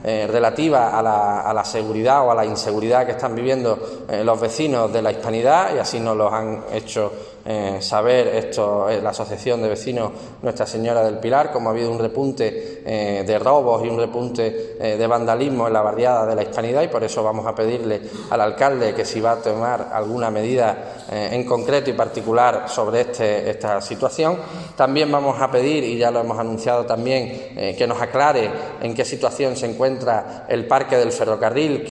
relativa a la seguridad o a la inseguridad que están viviendo los vecinos de la Hispanidad, y así nos lo han hecho saber la Asociación de Vecinos Nuestra Señora del Pilar, como ha habido un repunte de robos y un repunte de vandalismo en la barriada de la Hispanidad, y por eso vamos a pedirle al alcalde que si va a tomar alguna medida en concreto y particular sobre esta situación. También vamos a pedir, y ya lo hemos anunciado también, que nos aclare en qué situación se encuentra el parque del ferrocarril,